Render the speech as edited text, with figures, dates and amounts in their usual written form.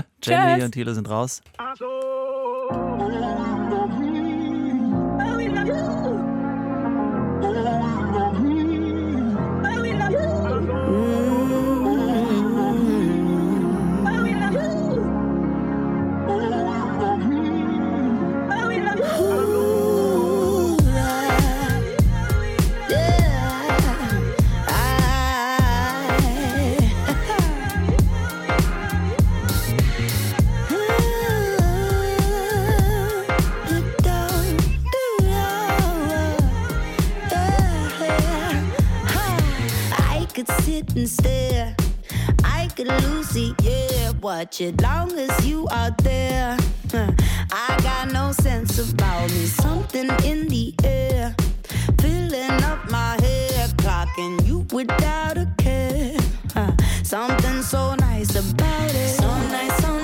Jamie und Thilo sind raus. And stare, I could lose it, yeah. Watch it long as you are there. I got no sense about me, something in the air, filling up my hair, clocking you without a care. Something so nice about it, so nice, so